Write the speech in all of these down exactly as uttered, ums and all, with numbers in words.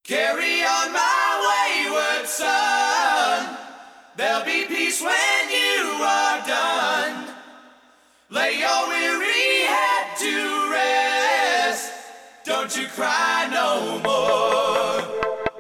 Carry on, my wayward son. There'll be peace when you are done. Lay your weary head to rest. Don't you cry no more.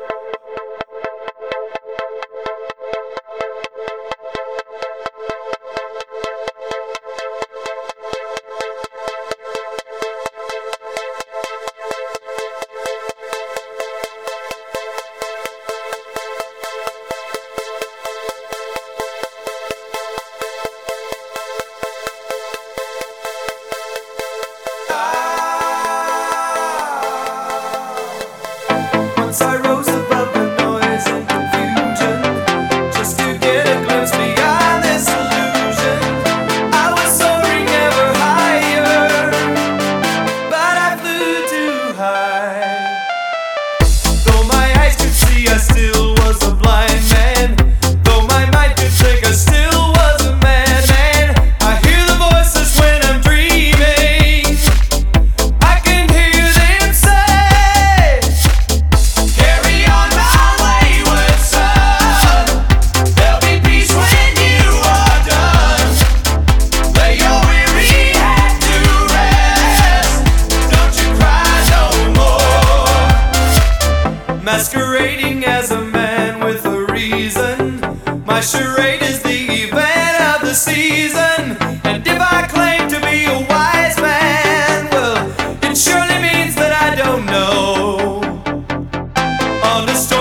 Once I rose above the noise and confusion, just to get a glimpse beyond this illusion. I was soaring ever higher, but I flew too high. Though my eyes could see, I still was a blind man. Though my mind could think, I still was a madman. I hear the voices when I'm dreaming. I can hear them say, Carry on, my wayward son. There'll be peace when you are done. Lay your weary head to rest. Don't you cry no more. masquerading as a man with a reason. My charade is the event of the season. And if I claim to be a wise man, well, it surely means that I don't know. Understood.